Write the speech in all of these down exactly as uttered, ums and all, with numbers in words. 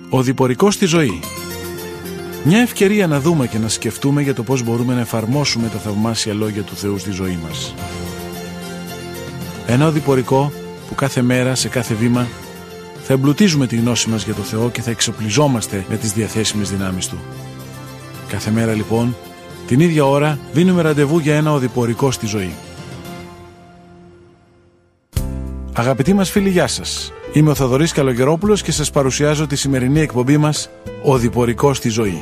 Ο διπορικός στη ζωή. Μια ευκαιρία να δούμε και να σκεφτούμε για το πώς μπορούμε να εφαρμόσουμε τα θαυμάσια λόγια του Θεού στη ζωή μας. Ένα οδηπορικό που κάθε μέρα, σε κάθε βήμα, θα εμπλουτίζουμε τη γνώση μας για το Θεό και θα εξοπλιζόμαστε με τις διαθέσιμες δυνάμεις Του. Κάθε μέρα λοιπόν, την ίδια ώρα, δίνουμε ραντεβού για ένα οδηπορικό στη ζωή. Αγαπητοί μας φίλοι, γεια σας. Είμαι ο Θοδωρής Καλογερόπουλος και σας παρουσιάζω τη σημερινή εκπομπή μας «Οδηπορικό στη ζωή».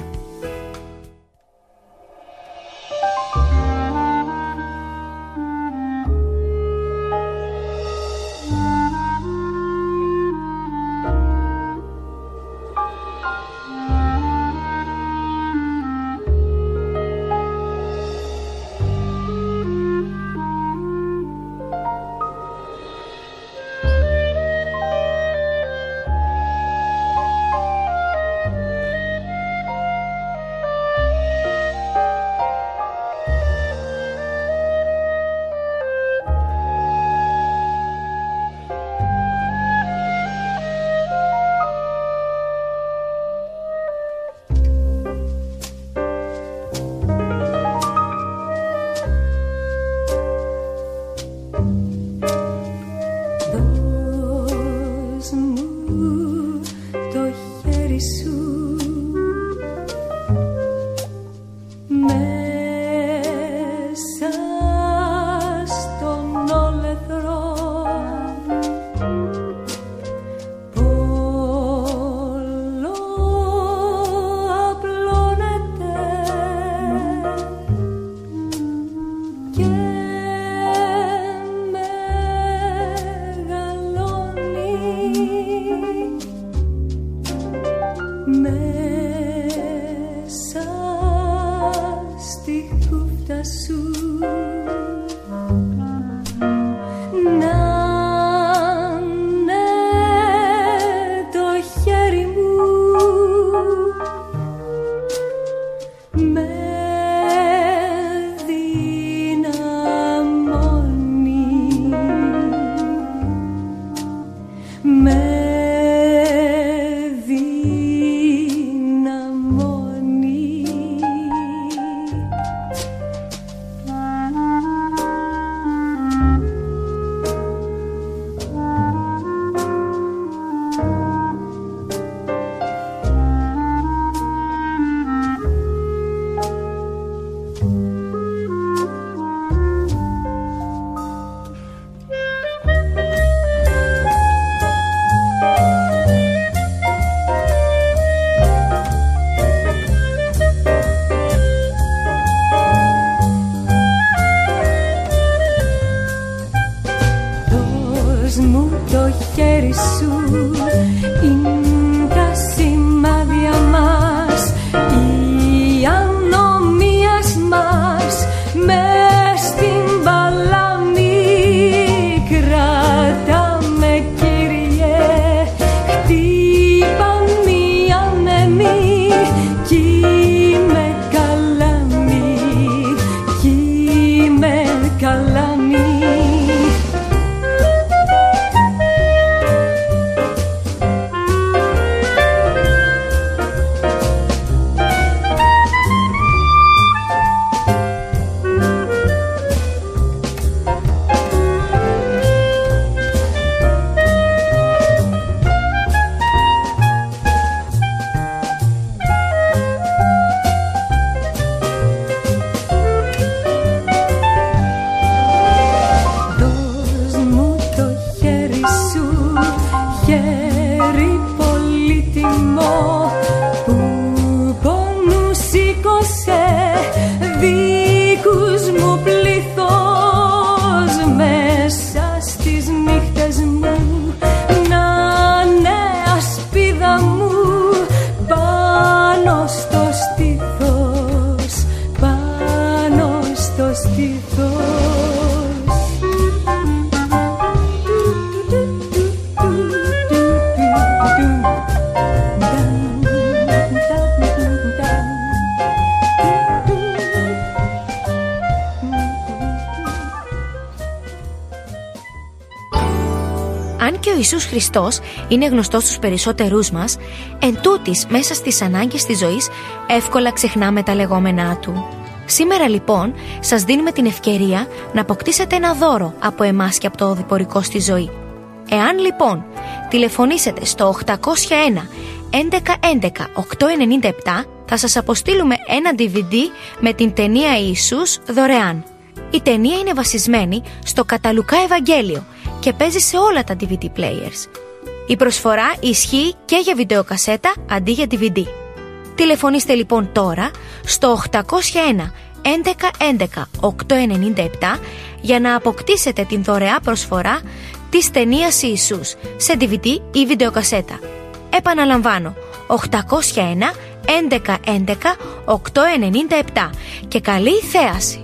Ιησούς Χριστός είναι γνωστός στους περισσότερούς μας, εν τούτης μέσα στις ανάγκες της ζωής εύκολα ξεχνάμε τα λεγόμενά Του. Σήμερα λοιπόν σας δίνουμε την ευκαιρία να αποκτήσετε ένα δώρο από εμάς και από το οδηπορικό στη ζωή. Εάν λοιπόν τηλεφωνήσετε στο οκτακόσια ένα έντεκα έντεκα οκτακόσια ενενήντα επτά, θα σας αποστείλουμε ένα ντι βι ντι με την ταινία Ιησούς δωρεάν. Η ταινία είναι βασισμένη στο κατά Λουκά Ευαγγέλιο και παίζει σε όλα τα ντι βι ντι players. Η προσφορά ισχύει και για βιντεοκασέτα αντί για ντι βι ντι. Τηλεφωνήστε λοιπόν τώρα στο οκτακόσια ένα έντεκα έντεκα οκτακόσια ενενήντα επτά για να αποκτήσετε την δωρεά προσφορά της ταινίας Ιησούς σε ντι βι ντι ή βιντεοκασέτα. Επαναλαμβάνω, οκτακόσια ένα έντεκα έντεκα οκτακόσια ενενήντα επτά και καλή θέαση!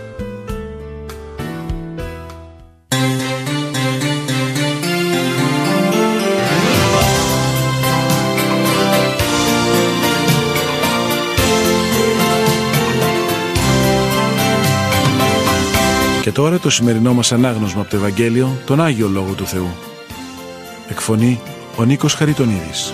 Και τώρα το σημερινό μας ανάγνωσμα από το Ευαγγέλιο, τον Άγιο Λόγο του Θεού. Εκφωνεί ο Νίκος Χαριτονίδης.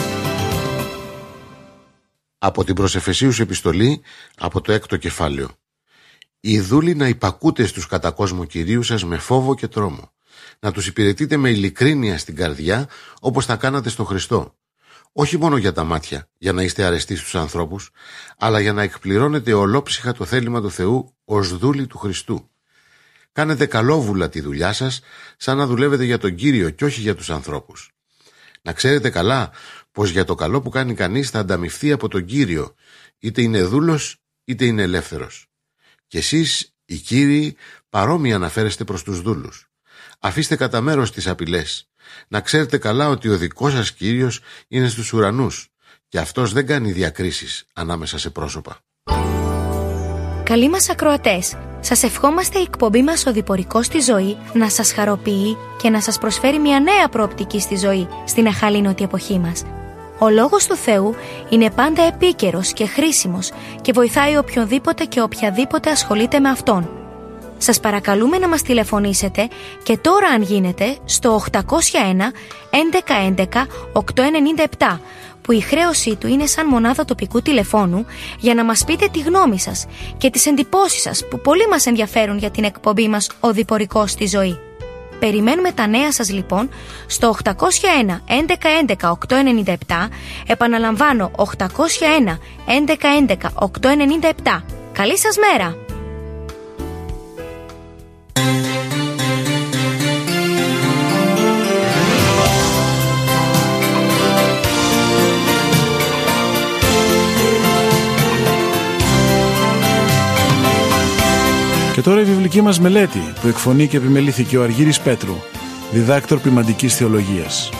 Από την προς Εφεσίους επιστολή, από το έκτο κεφάλαιο. Οι δούλοι να υπακούτε στους κατά κόσμο Κυρίου σας με φόβο και τρόμο, να τους υπηρετείτε με ειλικρίνεια στην καρδιά, όπως θα κάνατε στον Χριστό. Όχι μόνο για τα μάτια, για να είστε αρεστοί στους ανθρώπους, αλλά για να εκπληρώνετε ολόψυχα το θέλημα του Θεού ως δούλοι του Χριστού. Κάνετε καλόβουλα τη δουλειά σας, σαν να δουλεύετε για τον Κύριο και όχι για τους ανθρώπους. Να ξέρετε καλά πως για το καλό που κάνει κανείς θα ανταμοιφθεί από τον Κύριο, είτε είναι δούλος είτε είναι ελεύθερος. Και εσείς, οι Κύριοι, παρόμοια αναφέρεστε προς τους δούλους. Αφήστε κατά μέρος τις απειλές. Να ξέρετε καλά ότι ο δικός σας Κύριος είναι στους ουρανούς και αυτός δεν κάνει διακρίσεις ανάμεσα σε πρόσωπα. Καλοί μας ακροατές, σας ευχόμαστε η εκπομπή μας «Οδηπορικός στη ζωή» να σας χαροποιεί και να σας προσφέρει μια νέα προοπτική στη ζωή στην αχαλήνωτη εποχή μας. Ο Λόγος του Θεού είναι πάντα επίκαιρος και χρήσιμος και βοηθάει οποιονδήποτε και οποιαδήποτε ασχολείται με Αυτόν. Σας παρακαλούμε να μας τηλεφωνήσετε και τώρα αν γίνεται στο οκτακόσια ένα έντεκα έντεκα οκτακόσια ενενήντα επτά, που η χρέωσή του είναι σαν μονάδα τοπικού τηλεφώνου, για να μας πείτε τη γνώμη σας και τις εντυπώσεις σας που πολύ μας ενδιαφέρουν για την εκπομπή μας «Οδηπορικός στη ζωή». Περιμένουμε τα νέα σας λοιπόν στο οκτακόσια ένα έντεκα έντεκα οκτακόσια ενενήντα επτά, επαναλαμβάνω οκτακόσια ένα έντεκα έντεκα οκτακόσια ενενήντα επτά. Καλή σας μέρα! Και τώρα η βιβλική μας μελέτη που εκφωνεί και επιμελήθηκε ο Αργύρης Πέτρου, διδάκτορ ποιμαντικής θεολογίας.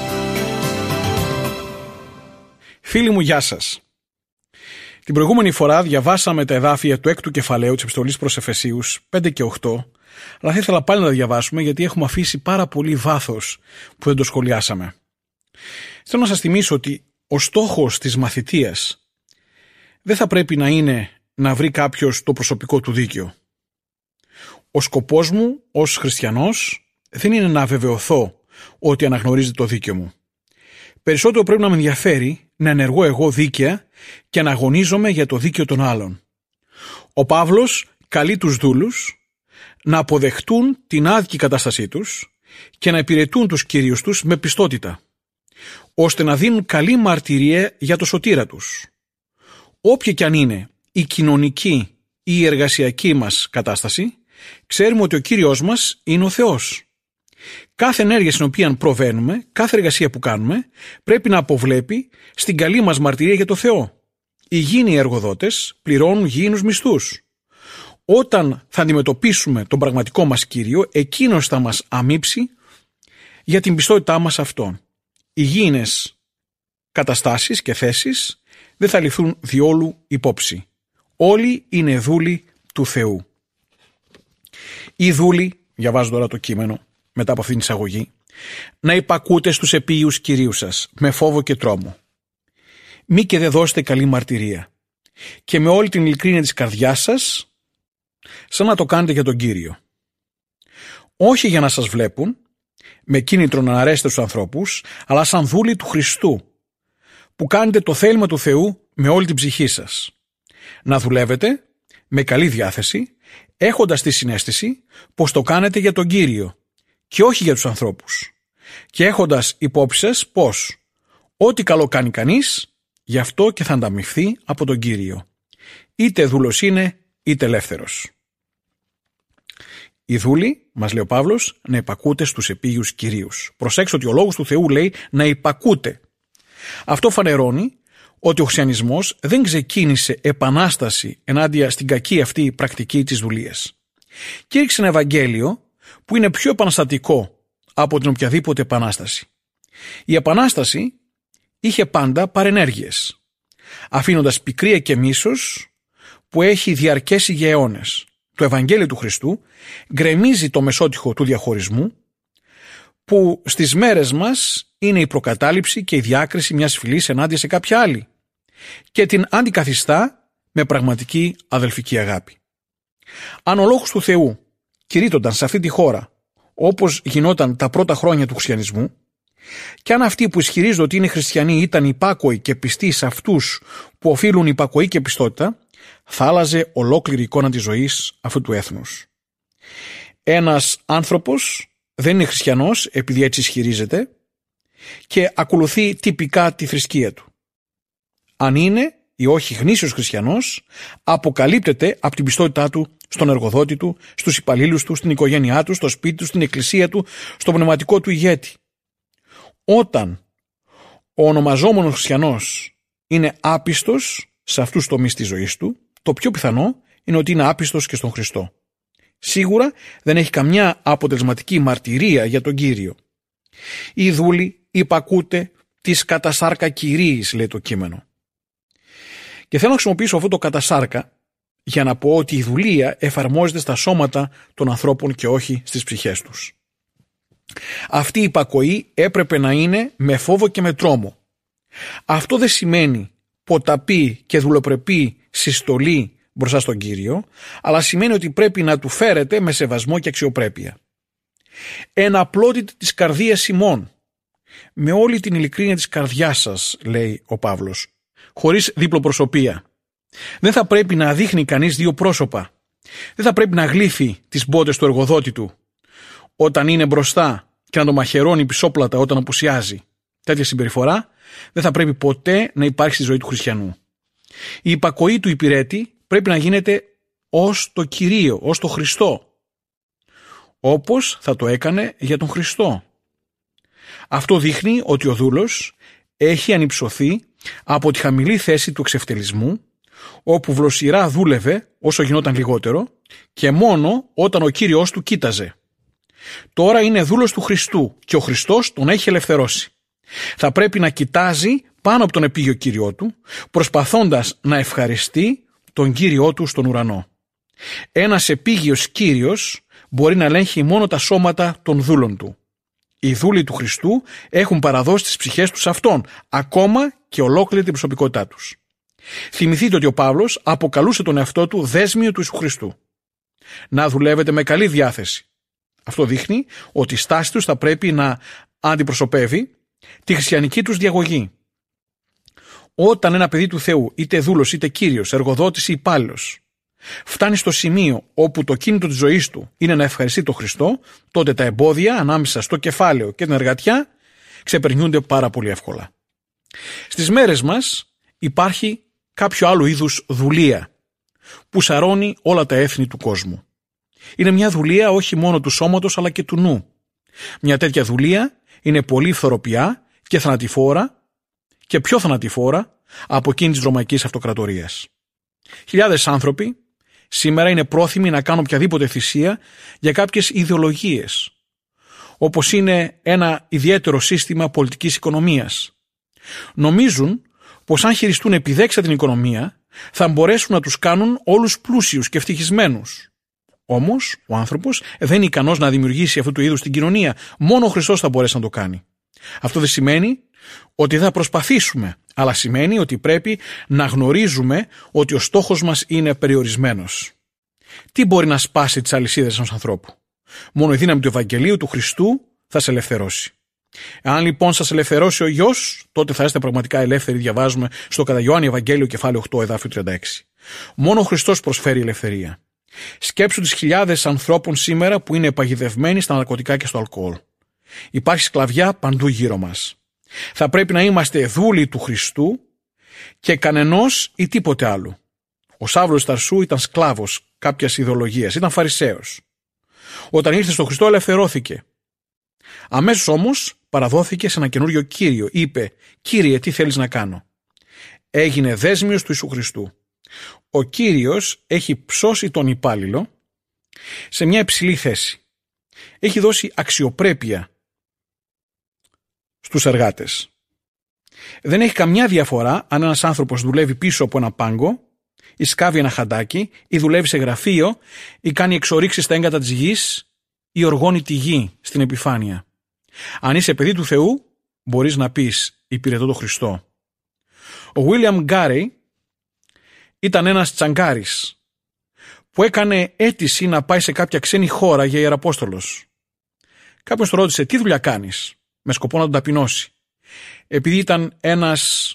Φίλοι μου, γεια σας. Την προηγούμενη φορά διαβάσαμε τα εδάφια του έκτου κεφαλαίου της επιστολής προς Εφεσίους πέντε και οκτώ, αλλά θα ήθελα πάλι να τα διαβάσουμε γιατί έχουμε αφήσει πάρα πολύ βάθος που δεν το σχολιάσαμε. Θέλω να σας θυμίσω ότι ο στόχος της μαθητείας δεν θα πρέπει να είναι να βρει κάποιος το προσωπικό του δίκαιο. Ο σκοπός μου ως χριστιανός δεν είναι να βεβαιωθώ ότι αναγνωρίζει το δίκαιο μου. Περισσότερο πρέπει να με ενδιαφέρει να ενεργώ εγώ δίκαια και να αγωνίζομαι για το δίκαιο των άλλων. Ο Παύλος καλεί τους δούλους να αποδεχτούν την άδικη κατάστασή τους και να υπηρετούν τους κυρίους τους με πιστότητα, ώστε να δίνουν καλή μαρτυρία για το σωτήρα τους. Όποια κι αν είναι η κοινωνική ή η εργασιακή μας κατάσταση, ξέρουμε ότι ο Κύριος μας είναι ο Θεός. Κάθε ενέργεια στην οποία προβαίνουμε, κάθε εργασία που κάνουμε, πρέπει να αποβλέπει στην καλή μας μαρτυρία για το Θεό. Οι γήινοι εργοδότες πληρώνουν γήινους μισθούς. Όταν θα αντιμετωπίσουμε τον πραγματικό μας Κύριο, εκείνος θα μας αμείψει για την πιστότητά μας αυτόν. Οι γήινες καταστάσεις και θέσεις δεν θα ληφθούν διόλου υπόψη. Όλοι είναι δούλοι του Θεού. Οι δούλοι, διαβάζω τώρα το κείμενο μετά από αυτήν την εισαγωγή, να υπακούτε στους επίους κυρίους σας με φόβο και τρόμο. Μη και δεν δώσετε καλή μαρτυρία και με όλη την ειλικρίνεια της καρδιάς σας, σαν να το κάνετε για τον Κύριο. Όχι για να σας βλέπουν, με κίνητρο να αρέσετε στους ανθρώπους, αλλά σαν δούλοι του Χριστού, που κάνετε το θέλημα του Θεού με όλη την ψυχή σας. Να δουλεύετε με καλή διάθεση, έχοντας τη συναίσθηση πως το κάνετε για τον Κύριο και όχι για τους ανθρώπους, και έχοντας υπόψη σας πως ό,τι καλό κάνει κανείς, γι' αυτό και θα ανταμοιφθεί από τον Κύριο. Είτε δούλος είναι, είτε ελεύθερος. Οι δούλοι, μας λέει ο Παύλος, να υπακούτε στους επίγειους κυρίους. Προσέξτε ότι ο λόγος του Θεού λέει να υπακούτε. Αυτό φανερώνει ότι ο χριστιανισμός δεν ξεκίνησε επανάσταση ενάντια στην κακή αυτή πρακτική της δουλείας. Κήρυξε ένα Ευαγγέλιο που είναι πιο επαναστατικό από την οποιαδήποτε επανάσταση. Η επανάσταση είχε πάντα παρενέργειες, αφήνοντας πικρία και μίσος που έχει διαρκέσει για αιώνες. Το Ευαγγέλιο του Χριστού γκρεμίζει το μεσότυχο του διαχωρισμού, που στις μέρες μας είναι η προκατάληψη και η διάκριση μιας φυλής ενάντια σε κάποια άλλη, και την αντικαθιστά με πραγματική αδελφική αγάπη. Αν ο λόγος του Θεού κηρύττονταν σε αυτή τη χώρα όπως γινόταν τα πρώτα χρόνια του χριστιανισμού, και αν αυτοί που ισχυρίζονται ότι είναι χριστιανοί ήταν υπάκοοι και πιστοί σε αυτούς που οφείλουν υπακοή και πιστότητα, θα άλλαζε ολόκληρη εικόνα της ζωής αυτού του έθνους. Ένας άνθρωπος δεν είναι χριστιανός επειδή έτσι ισχυρίζεται και ακολουθεί τυπικά τη θρησκεία του. Αν είναι ή όχι γνήσιος χριστιανός, αποκαλύπτεται από την πιστότητά του στον εργοδότη του, στους υπαλλήλους του, στην οικογένειά του, στο σπίτι του, στην εκκλησία του, στο πνευματικό του ηγέτη. Όταν ο ονομαζόμενος χριστιανός είναι άπιστος σε αυτούς τους τομείς της ζωής του, το πιο πιθανό είναι ότι είναι άπιστος και στον Χριστό. Σίγουρα δεν έχει καμιά αποτελεσματική μαρτυρία για τον Κύριο. Οι δούλοι υπακούτε τις κατασάρκα κυρίης, λέει το κείμενο. Και θέλω να χρησιμοποιήσω αυτό το κατασάρκα για να πω ότι η δουλεία εφαρμόζεται στα σώματα των ανθρώπων και όχι στις ψυχές τους. Αυτή η υπακοή έπρεπε να είναι με φόβο και με τρόμο. Αυτό δεν σημαίνει ποταπή και δουλοπρεπή συστολή μπροστά στον Κύριο, αλλά σημαίνει ότι πρέπει να του φέρετε με σεβασμό και αξιοπρέπεια. Εναπλότητη της καρδίας ημών, με όλη την ειλικρίνεια της καρδιάς σας, λέει ο Παύλος, χωρίς διπλοπροσωπία. Δεν θα πρέπει να δείχνει κανείς δύο πρόσωπα. Δεν θα πρέπει να γλύφει τις μπότες του εργοδότη του όταν είναι μπροστά και να το μαχαιρώνει πισόπλατα όταν απουσιάζει. Τέτοια συμπεριφορά δεν θα πρέπει ποτέ να υπάρχει στη ζωή του χριστιανού. Η υπακοή του υπηρέτη πρέπει να γίνεται ως το Κυρίο, ως το Χριστό, όπως θα το έκανε για τον Χριστό. Αυτό δείχνει ότι ο δούλος έχει ανυψωθεί από τη χαμηλή θέση του εξευτελισμού, όπου βλοσιρά δούλευε όσο γινόταν λιγότερο και μόνο όταν ο Κύριος του κοίταζε. Τώρα είναι δούλος του Χριστού και ο Χριστός τον έχει ελευθερώσει. Θα πρέπει να κοιτάζει πάνω από τον επίγειο Κύριό του, προσπαθώντας να ευχαριστεί τον Κύριό του στον ουρανό. Ένας επίγειος Κύριος μπορεί να ελέγχει μόνο τα σώματα των δούλων του. Οι δούλοι του Χριστού έχουν παραδώσει τις ψυχές τους αυτόν, ακόμα και ολόκληρη την προσωπικότητά τους. Θυμηθείτε ότι ο Παύλος αποκαλούσε τον εαυτό του δέσμιο του Ιησού Χριστού. Να δουλεύετε με καλή διάθεση. Αυτό δείχνει ότι η στάση τους θα πρέπει να αντιπροσωπεύει τη χριστιανική τους διαγωγή. Όταν ένα παιδί του Θεού, είτε δούλος είτε κύριος, εργοδότης ή υπάλληλος, φτάνει στο σημείο όπου το κίνητο της ζωής του είναι να ευχαριστεί τον Χριστό, τότε τα εμπόδια ανάμεσα στο κεφάλαιο και την εργατιά ξεπερνιούνται πάρα πολύ εύκολα. Στις μέρες μας υπάρχει κάποιο άλλο είδους δουλεία που σαρώνει όλα τα έθνη του κόσμου. Είναι μια δουλεία όχι μόνο του σώματος αλλά και του νου. Μια τέτοια δουλεία είναι πολύ φθοροπιά και θανατηφόρα και πιο θανατηφόρα από εκείνη της Ρωμαϊκής Αυτοκρατορίας. Χιλιάδες άνθρωποι σήμερα είναι πρόθυμοι να κάνουν οποιαδήποτε θυσία για κάποιες ιδεολογίες, όπως είναι ένα ιδιαίτερο σύστημα πολιτικής οικονομίας. Νομίζουν πως αν χειριστούν επιδέξα την οικονομία θα μπορέσουν να τους κάνουν όλους πλούσιους και ευτυχισμένους. Όμως ο άνθρωπος δεν είναι ικανός να δημιουργήσει αυτού του είδους την κοινωνία. Μόνο ο Χριστός θα μπορέσει να το κάνει. Αυτό δεν σημαίνει ότι θα προσπαθήσουμε, αλλά σημαίνει ότι πρέπει να γνωρίζουμε ότι ο στόχος μας είναι περιορισμένος. Τι μπορεί να σπάσει τις αλυσίδες ενός ανθρώπου? Μόνο η δύναμη του Ευαγγελίου του Χριστού θα σε ελευθερώσει. Αν λοιπόν σας ελευθερώσει ο Υιός, τότε θα είστε πραγματικά ελεύθεροι, διαβάζουμε στο κατά Ιωάννη Ευαγγέλιο κεφάλαιο οκτώ εδάφιο τριάντα έξι. Μόνο ο Χριστός προσφέρει ελευθερία. Σκέψου τις χιλιάδες ανθρώπων σήμερα που είναι παγιδευμένοι στα ναρκωτικά και στο αλκοόλ. Υπάρχει σκλαβιά παντού γύρω μας. Θα πρέπει να είμαστε δούλοι του Χριστού και κανενός ή τίποτε άλλου. Ο Σαύλος Ταρσού ήταν σκλάβος κάποιας ιδεολογίας, ήταν φαρισαίος. Όταν ήρθε στον Χριστό ελευθερώθηκε. Αμέσως όμως παραδόθηκε σε ένα καινούριο Κύριο. Είπε: «Κύριε, τι θέλεις να κάνω?» Έγινε δέσμιος του Ιησού Χριστού. Ο Κύριος έχει ψώσει τον υπάλληλο σε μια υψηλή θέση. Έχει δώσει αξιοπρέπεια στους εργάτες. Δεν έχει καμιά διαφορά αν ένας άνθρωπος δουλεύει πίσω από ένα πάγκο ή σκάβει ένα χαντάκι ή δουλεύει σε γραφείο ή κάνει εξορίξεις στα έγκατα της γης ή οργώνει τη γη στην επιφάνεια. Αν είσαι παιδί του Θεού, μπορείς να πεις: «Υπηρετώ τον Χριστό». Ο William Garey ήταν ένας τσαγκάρης που έκανε αίτηση να πάει σε κάποια ξένη χώρα για ιεραπόστολος. Κάποιος τον ρώτησε: «Τι δουλειά κάνεις?» με σκοπό να τον ταπεινώσει. Επειδή ήταν ένας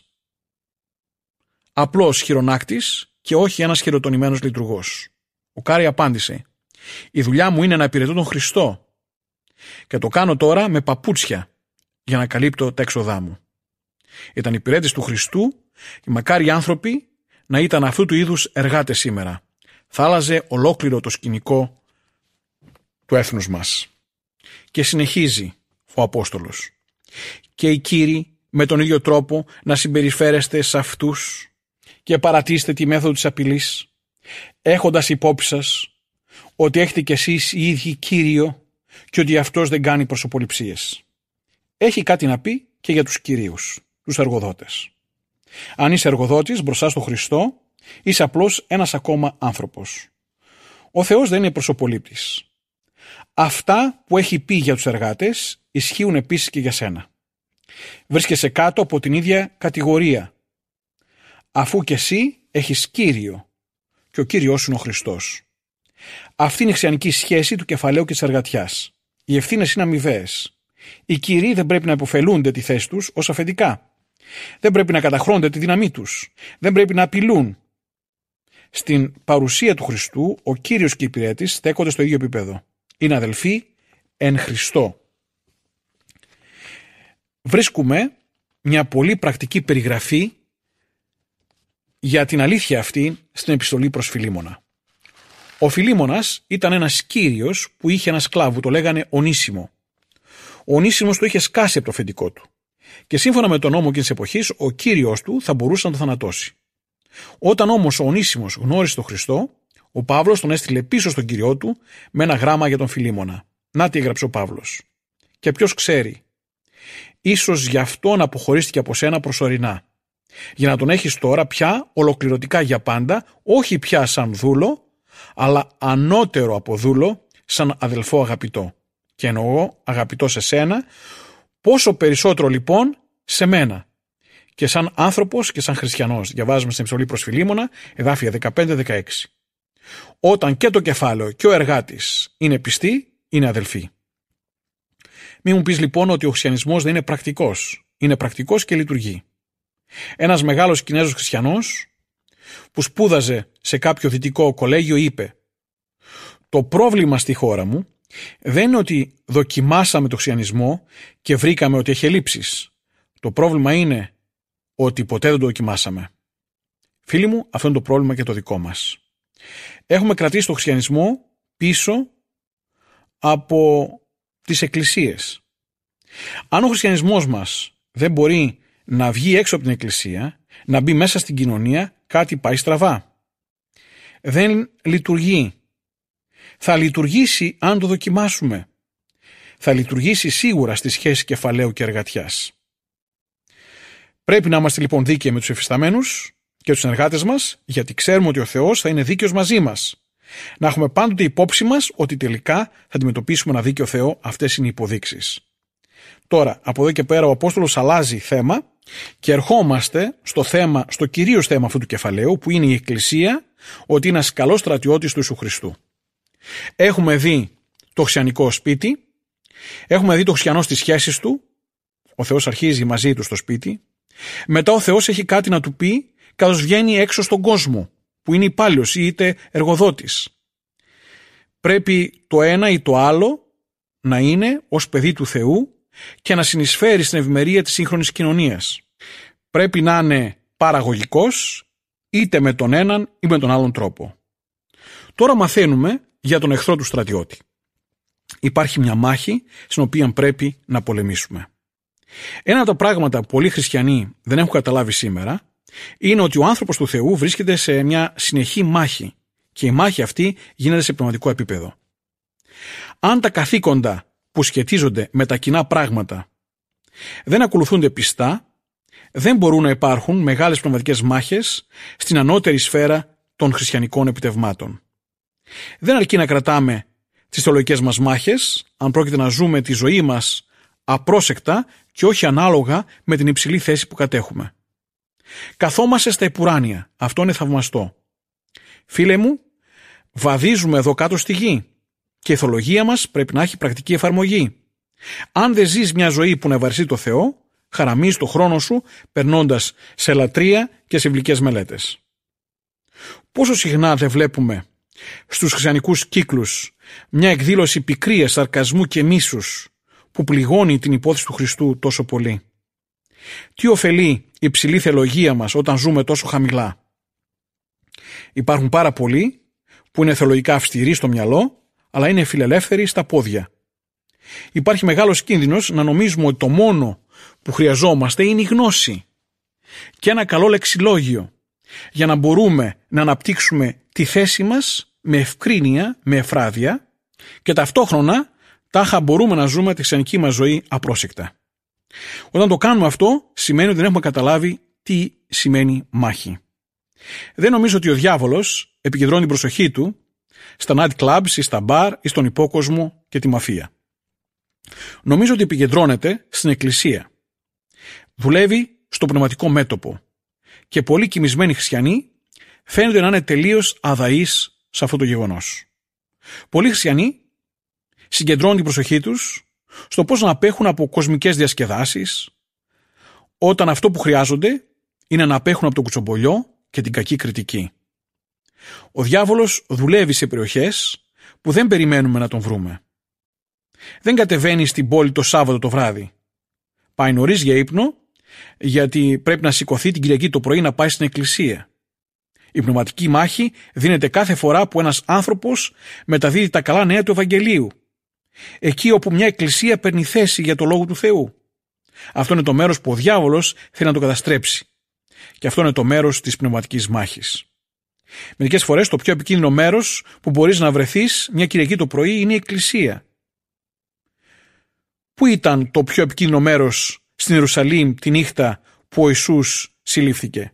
απλός χειρονάκτης και όχι ένας χειροτονημένος λειτουργός. Ο Κάρι απάντησε: «Η δουλειά μου είναι να υπηρετώ τον Χριστό και το κάνω τώρα με παπούτσια για να καλύπτω τα έξοδά μου». Ήταν υπηρέτης του Χριστού και μακάρι οι άνθρωποι να ήταν αυτού του είδους εργάτες σήμερα. Θα άλλαζε ολόκληρο το σκηνικό του έθνους μας. Και συνεχίζει ο Απόστολος: «Και οι κύριοι με τον ίδιο τρόπο να συμπεριφέρεστε σε αυτούς και παρατήστε τη μέθοδο της απειλής, έχοντας υπόψη σας ότι έχετε κι εσείς οι ίδιοι Κύριο και ότι αυτός δεν κάνει προσωποληψίες». Έχει κάτι να πει και για τους κυρίους, τους εργοδότες. Αν είσαι εργοδότης μπροστά στο Χριστό, είσαι απλώς ένας ακόμα άνθρωπος. Ο Θεός δεν είναι προσωπολήπτης. Αυτά που έχει πει για τους εργάτες ισχύουν επίσης και για σένα. Βρίσκεσαι κάτω από την ίδια κατηγορία, αφού και εσύ έχεις Κύριο και ο Κύριος σου είναι ο Χριστός. Αυτή είναι η χριστιανική σχέση του κεφαλαίου και της εργατιάς. Οι ευθύνες είναι αμοιβαίες. Οι κύριοι δεν πρέπει να υποφελούνται τη θέση τους ως αφεντικά. Δεν πρέπει να καταχρώνται τη δύναμή τους. Δεν πρέπει να απειλούν. Στην παρουσία του Χριστού, ο Κύριος και οι υπηρέτης στέκονται στο ίδιο επίπεδο. Είναι αδελφοί εν Χριστώ. Βρίσκουμε μια πολύ πρακτική περιγραφή για την αλήθεια αυτή στην επιστολή προς Φιλίμωνα. Ο Φιλίμωνας ήταν ένας κύριος που είχε ένα σκλάβο, το λέγανε Ονίσιμο. Ο Ονίσιμος το είχε σκάσει από το αφεντικό του. Και σύμφωνα με τον νόμο εκείνης της εποχής, ο κύριος του θα μπορούσε να το θανατώσει. Όταν όμως ο Ονίσιμος γνώρισε τον Χριστό, ο Παύλος τον έστειλε πίσω στον κύριο του με ένα γράμμα για τον Φιλίμωνα. Να τι έγραψε ο Παύλος. Και ποιος ξέρει, ίσως γι' αυτό να αποχωρίστηκε από σένα προσωρινά, για να τον έχεις τώρα πια ολοκληρωτικά για πάντα, όχι πια σαν δούλο, αλλά ανώτερο από δούλο, σαν αδελφό αγαπητό. Και εννοώ αγαπητό σε σένα, πόσο περισσότερο λοιπόν σε μένα. Και σαν άνθρωπος και σαν χριστιανός. Διαβάζουμε στην επιστολή προς Φιλίμωνα, εδάφια δεκαπέντε δεκαέξι. Όταν και το κεφάλαιο και ο εργάτης είναι πιστοί, είναι αδελφοί. Μη μου πεις λοιπόν ότι ο χριστιανισμός δεν είναι πρακτικός. Είναι πρακτικός και λειτουργεί. Ένας μεγάλος Κινέζος χριστιανός που σπούδαζε σε κάποιο δυτικό κολέγιο είπε: «Το πρόβλημα στη χώρα μου δεν είναι ότι δοκιμάσαμε το χριστιανισμό και βρήκαμε ότι έχει ελλείψεις. Το πρόβλημα είναι ότι ποτέ δεν το δοκιμάσαμε». Φίλοι μου, αυτό είναι το πρόβλημα και το δικό μας. Έχουμε κρατήσει το χριστιανισμό πίσω από τις εκκλησίες. Αν ο χριστιανισμός μας δεν μπορεί να βγει έξω από την εκκλησία, να μπει μέσα στην κοινωνία, κάτι πάει στραβά. Δεν λειτουργεί. Θα λειτουργήσει αν το δοκιμάσουμε. Θα λειτουργήσει σίγουρα στη σχέση κεφαλαίου και εργατιάς. Πρέπει να είμαστε λοιπόν δίκαιοι με τους εφισταμένους και τους συνεργάτες μας, γιατί ξέρουμε ότι ο Θεός θα είναι δίκαιος μαζί μας. Να έχουμε πάντοτε υπόψη μας ότι τελικά θα αντιμετωπίσουμε ένα δίκαιο Θεό. Αυτές είναι οι υποδείξεις. Τώρα, από εδώ και πέρα ο Απόστολος αλλάζει θέμα και ερχόμαστε στο θέμα, στο κυρίως θέμα αυτού του κεφαλαίου, που είναι η Εκκλησία, ότι είναι ένας καλός στρατιώτης του Ιησού Χριστού. Έχουμε δει το χριστιανικό σπίτι, Έχουμε δει το χριστιανό στις σχέσεις του, ο Θεός αρχίζει μαζί του στο σπίτι, μετά ο Θεός έχει κάτι να του πει καθώς βγαίνει έξω στον κόσμο, που είναι υπάλληλος ή είτε εργοδότης. Πρέπει το ένα ή το άλλο να είναι ως παιδί του Θεού και να συνεισφέρει στην ευημερία της σύγχρονης κοινωνίας. Πρέπει να είναι παραγωγικός είτε με τον έναν ή με τον άλλον τρόπο. Τώρα μαθαίνουμε για τον εχθρό του στρατιώτη. Υπάρχει μια μάχη στην οποία πρέπει να πολεμήσουμε. Ένα από τα πράγματα που πολλοί χριστιανοί δεν έχουν καταλάβει σήμερα είναι ότι ο άνθρωπος του Θεού βρίσκεται σε μια συνεχή μάχη και η μάχη αυτή γίνεται σε πνευματικό επίπεδο. Αν τα καθήκοντα που σχετίζονται με τα κοινά πράγματα δεν ακολουθούνται πιστά, δεν μπορούν να υπάρχουν μεγάλες πνευματικές μάχες στην ανώτερη σφαίρα των χριστιανικών επιτευγμάτων. Δεν αρκεί να κρατάμε τις θεολογικές μας μάχες, αν πρόκειται να ζούμε τη ζωή μας απρόσεκτα και όχι ανάλογα με την υψηλή θέση που κατέχουμε. Καθόμαστε στα επουράνια. Αυτό είναι θαυμαστό. Φίλε μου, βαδίζουμε εδώ κάτω στη γη και η θεολογία μας πρέπει να έχει πρακτική εφαρμογή. Αν δεν ζεις μια ζωή που να ευαριστεί το Θεό, χαραμίζεις το χρόνο σου περνώντας σε λατρεία και σε βιβλικές μελέτες. Πόσο συχνά δεν βλέπουμε στους χριστιανικούς κύκλους μια εκδήλωση πικρίας, σαρκασμού και μίσους που πληγώνει την υπόθεση του Χριστού τόσο πολύ. Τι ωφελεί η υψηλή θεολογία μας όταν ζούμε τόσο χαμηλά. Υπάρχουν πάρα πολλοί που είναι θεολογικά αυστηροί στο μυαλό, αλλά είναι φιλελεύθεροι στα πόδια. Υπάρχει μεγάλος κίνδυνος να νομίζουμε ότι το μόνο που χρειαζόμαστε είναι η γνώση και ένα καλό λεξιλόγιο για να μπορούμε να αναπτύξουμε τη θέση μας με ευκρίνεια, με εφράδια και ταυτόχρονα τάχα μπορούμε να ζούμε τη χριστιανική μας ζωή απρόσεκτα. Όταν το κάνουμε αυτό, σημαίνει ότι δεν έχουμε καταλάβει τι σημαίνει μάχη. Δεν νομίζω ότι ο διάβολος επικεντρώνει την προσοχή του στα night clubs ή στα μπαρ ή στον υπόκοσμο και τη μαφία. Νομίζω ότι επικεντρώνεται στην εκκλησία. Δουλεύει στο πνευματικό μέτωπο και πολλοί κοιμισμένοι χριστιανοί φαίνονται να είναι τελείως αδαείς σε αυτό το γεγονός. Πολλοί χριστιανοί συγκεντρώνουν την προσοχή τους στο πώς να απέχουν από κοσμικές διασκεδάσεις, όταν αυτό που χρειάζονται είναι να απέχουν από το κουτσομπολιό και την κακή κριτική. Ο διάβολος δουλεύει σε περιοχές που δεν περιμένουμε να τον βρούμε. Δεν κατεβαίνει στην πόλη το Σάββατο το βράδυ. Πάει νωρίς για ύπνο, γιατί πρέπει να σηκωθεί την Κυριακή το πρωί να πάει στην εκκλησία. Η πνευματική μάχη δίνεται κάθε φορά που ένας άνθρωπος μεταδίδει τα καλά νέα του Ευαγγελίου. Εκεί όπου μια εκκλησία παίρνει θέση για το Λόγο του Θεού. Αυτό είναι το μέρος που ο διάβολος θέλει να το καταστρέψει. Και αυτό είναι το μέρος της πνευματικής μάχης. Μερικές φορές το πιο επικίνδυνο μέρος που μπορείς να βρεθείς μια Κυριακή το πρωί είναι η εκκλησία. Πού ήταν το πιο επικίνδυνο μέρος στην Ιερουσαλήμ τη νύχτα που ο Ιησούς συλλήφθηκε?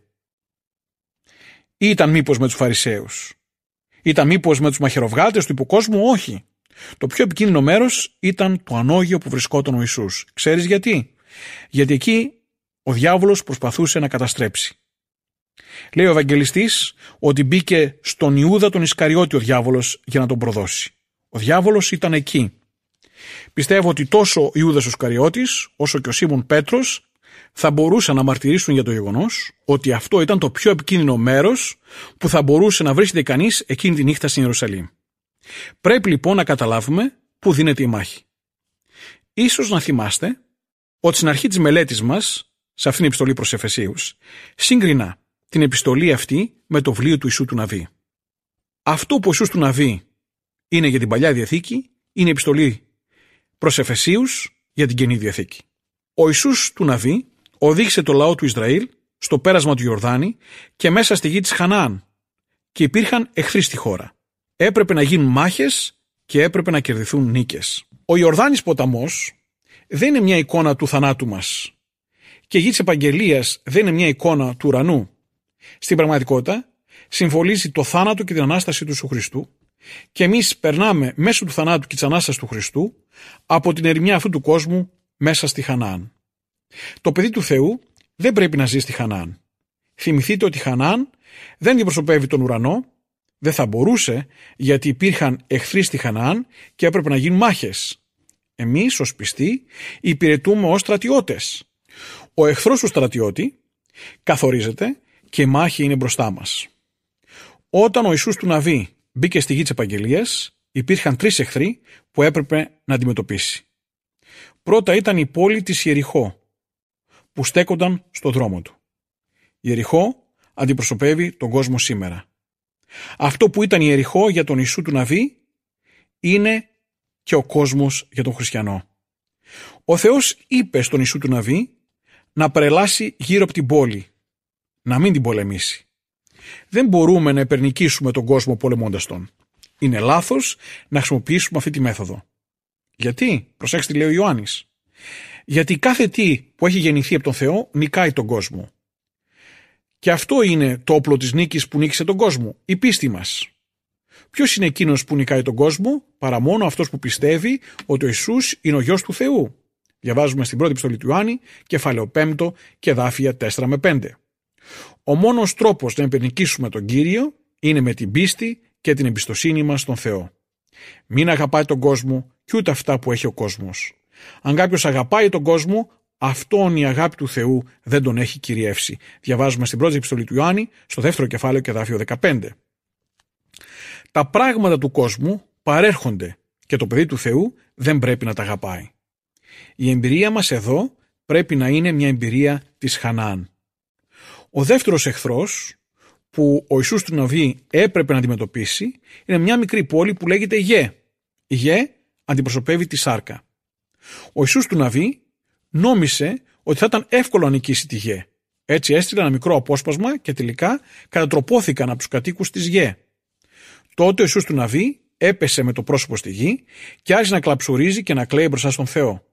Ή ήταν μήπως με τους Φαρισαίους? Ήταν μήπως με τους μαχαιροβγάλτες του υποκόσμου? Όχι. Το πιο επικίνδυνο μέρος ήταν το ανώγειο που βρισκόταν ο Ιησούς. Ξέρεις γιατί? Γιατί εκεί ο διάβολος προσπαθούσε να καταστρέψει. Λέει ο Ευαγγελιστής ότι μπήκε στον Ιούδα τον Ισκαριώτη ο διάβολος για να τον προδώσει. Ο διάβολος ήταν εκεί. Πιστεύω ότι τόσο ο Ιούδας ο Ισκαριώτης όσο και ο Σίμων Πέτρος θα μπορούσαν να μαρτυρήσουν για το γεγονός ότι αυτό ήταν το πιο επικίνδυνο μέρος που θα μπορούσε να βρίσκεται κανείς εκείνη τη νύχτα στην Ιερουσαλήμ. Πρέπει λοιπόν να καταλάβουμε πού δίνεται η μάχη. Ίσως να θυμάστε ότι στην αρχή της μελέτης μας, σε αυτήν την επιστολή προς Εφεσίους, σύγκρινα την επιστολή αυτή με το βιβλίο του Ιησού του Ναβί. Αυτό που ο Ιησούς του Ναβί είναι για την Παλιά Διαθήκη, είναι η επιστολή προς Εφεσίους για την Καινή Διαθήκη. Ο Ιησούς του Ναβί οδήγησε το λαό του Ισραήλ στο πέρασμα του Ιορδάνη και μέσα στη γη της Χαναάν και υπήρχαν εχθροί στη χώρα. Έπρεπε να γίνουν μάχες και έπρεπε να κερδιθούν νίκες. Ο Ιορδάνης ποταμός δεν είναι μια εικόνα του θανάτου μας και η γη της επαγγελίας δεν είναι μια εικόνα του ουρανού. Στην πραγματικότητα συμβολίζει το θάνατο και την Ανάσταση του Ιησού Χριστού και εμείς περνάμε μέσω του θανάτου και της Ανάστασης του Χριστού από την ερημιά αυτού του κόσμου μέσα στη Χαναάν. Το παιδί του Θεού δεν πρέπει να ζει στη Χαναάν. Θυμηθείτε ότι η Χαναάν δεν αντιπροσωπεύει τον ουρανό, δεν θα μπορούσε γιατί υπήρχαν εχθροί στη Χαναάν και έπρεπε να γίνουν μάχες. Εμείς ως πιστοί υπηρετούμε ως στρατιώτες. Ο εχθρός του στρατιώτη καθορίζεται και η μάχη είναι μπροστά μας. Όταν ο Ιησούς του Ναβί μπήκε στη γη της Επαγγελίας, υπήρχαν τρεις εχθροί που έπρεπε να αντιμετωπίσει. Πρώτα ήταν η πόλη της Ιεριχώ, που στέκονταν στο δρόμο του. Η Ιεριχώ αντιπροσωπεύει τον κόσμο σήμερα. Αυτό που ήταν η Ιεριχώ για τον Ιησού του Ναβί είναι και ο κόσμος για τον χριστιανό. Ο Θεός είπε στον Ιησού του Ναβί να περελάσει γύρω από την πόλη, να μην την πολεμήσει. Δεν μπορούμε να υπερνικήσουμε τον κόσμο πολεμώντας τον. Είναι λάθος να χρησιμοποιήσουμε αυτή τη μέθοδο. Γιατί? Προσέξτε τι λέει ο Ιωάννης. Γιατί κάθε τι που έχει γεννηθεί από τον Θεό νικάει τον κόσμο. Και αυτό είναι το όπλο της νίκης που νίκησε τον κόσμο, η πίστη μας. Ποιος είναι εκείνος που νικάει τον κόσμο, παρά μόνο αυτός που πιστεύει ότι ο Ιησούς είναι ο Γιος του Θεού. Διαβάζουμε στην πρώτη επιστολή του Ιωάννη, κεφάλαιο πέντε και εδάφια τέσσερα με πέντε. Ο μόνος τρόπος να υπερνικήσουμε τον Κύριο είναι με την πίστη και την εμπιστοσύνη μας στον Θεό. Μην αγαπάει τον κόσμο και ούτε αυτά που έχει ο κόσμος. Αν κάποιος αγαπάει τον κόσμο, αυτόν η αγάπη του Θεού δεν τον έχει κυριεύσει. Διαβάζουμε στην πρώτη επιστολή του Ιωάννη, στο δεύτερο κεφάλαιο και εδάφιο δεκαπέντε. Τα πράγματα του κόσμου παρέρχονται και το παιδί του Θεού δεν πρέπει να τα αγαπάει. Η εμπειρία μας εδώ πρέπει να είναι μια εμπειρία της Χαναάν. Ο δεύτερος εχθρός που ο Ιησούς του Ναβί έπρεπε να αντιμετωπίσει είναι μια μικρή πόλη που λέγεται Γε. Η Γε αντιπροσωπεύει τη σάρκα. Ο Ιησούς του Ναβί νόμισε ότι θα ήταν εύκολο να νικήσει τη Γε. Έτσι έστειλε ένα μικρό απόσπασμα και τελικά κατατροπώθηκαν από τους κατοίκους της Γε. Τότε ο Ιησούς του Ναβί έπεσε με το πρόσωπο στη γη και άρχισε να κλαψουρίζει και να κλαίει μπροστά στον Θεό.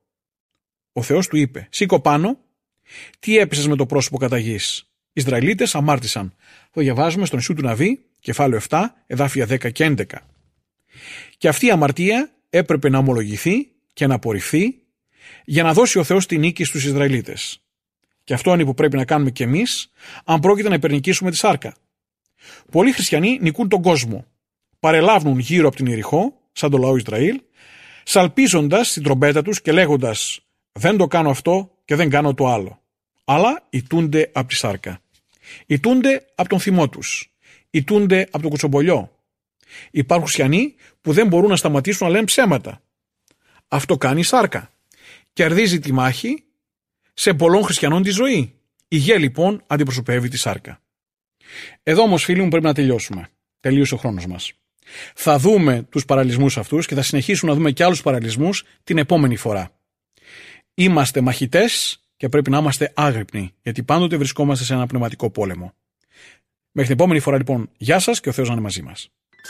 Ο Θεός του είπε: «Σήκω πάνω, τι έπεσες με το πρόσωπο κατά γης?» Οι Ισραηλίτες αμάρτησαν. Το διαβάζουμε στον Ιησού του Ναβί, κεφάλαιο επτά, εδάφια δέκα και έντεκα. Και αυτή η αμαρτία έπρεπε να ομολογηθεί και να απορριφθεί για να δώσει ο Θεός τη νίκη στους Ισραηλίτες. Και αυτό είναι που πρέπει να κάνουμε κι εμείς, αν πρόκειται να υπερνικήσουμε τη σάρκα. Πολλοί χριστιανοί νικούν τον κόσμο. Παρελάβουν γύρω από την Ιεριχώ, σαν το λαό Ισραήλ, σαλπίζοντας την τρομπέτα τους και λέγοντας: «Δεν το κάνω αυτό και δεν κάνω το άλλο». Αλλά ητούνται από τη σάρκα. Ητούνται από τον θυμό τους. Ητούνται από τον κουτσομπολιό. Υπάρχουν χριστιανοί που δεν μπορούν να σταματήσουν να λένε ψέματα. Αυτό κάνει η σάρκα. Κερδίζει τη μάχη σε πολλών χριστιανών τη ζωή. Η Γε λοιπόν αντιπροσωπεύει τη σάρκα. Εδώ όμως, φίλοι μου, πρέπει να τελειώσουμε. Τελείωσε ο χρόνος μας. Θα δούμε τους παραλυσμούς αυτούς και θα συνεχίσουμε να δούμε και άλλους παραλυσμούς την επόμενη φορά. Είμαστε μαχητές και πρέπει να είμαστε άγρυπνοι, γιατί πάντοτε βρισκόμαστε σε ένα πνευματικό πόλεμο. Μέχρι την επόμενη φορά λοιπόν, γεια σας και ο Θεός να είναι μαζί μας.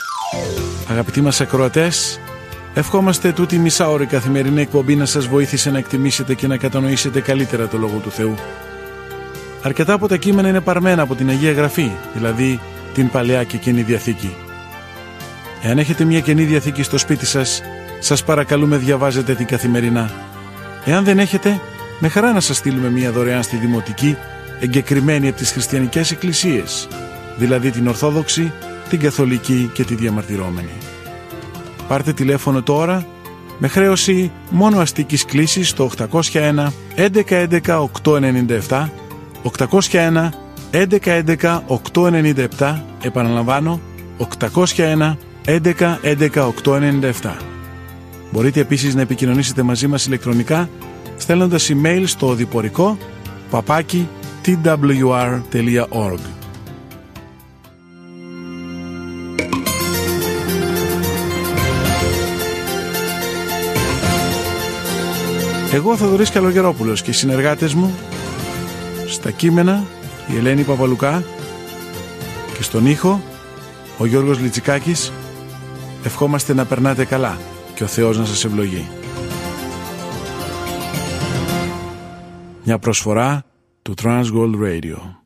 Αγαπητοί μας ακροατές, ευχόμαστε τούτη μισάωρη καθημερινή εκπομπή να σας βοήθησε να εκτιμήσετε και να κατανοήσετε καλύτερα το Λόγο του Θεού. Αρκετά από τα κείμενα είναι παρμένα από την Αγία Γραφή, δηλαδή την Παλαιά και Καινή Διαθήκη. Εάν έχετε μια Καινή Διαθήκη στο σπίτι σας, σας παρακαλούμε διαβάζετε την καθημερινά. Εάν δεν έχετε, με χαρά να σας στείλουμε μια δωρεάν στη Δημοτική, εγκεκριμένη από τις χριστιανικές εκκλησίες, δηλαδή την Ορθόδοξη, την Καθολική και τη Διαμαρτυρόμενη. Πάρτε τηλέφωνο τώρα με χρέωση μόνο αστικής κλήσης στο οκτακόσια ένα έντεκα έντεκα οκτακόσια ενενήντα επτά, οκτακόσια ένα έντεκα έντεκα οκτακόσια ενενήντα επτά, επαναλαμβάνω οκτακόσια ένα έντεκα έντεκα οκτακόσια ενενήντα επτά. Μπορείτε επίσης να επικοινωνήσετε μαζί μας ηλεκτρονικά στέλνοντας email στο οδηπορικό παπάκι τι ντάμπλιου αρ τελεία org. Εγώ, Θοδωρής Καλογερόπουλος, και οι συνεργάτες μου στα κείμενα η Ελένη Παπαλουκά και στον ήχο ο Γιώργος Λιτσικάκης, ευχόμαστε να περνάτε καλά και ο Θεός να σας ευλογεί. Μια προσφορά του Transworld Radio.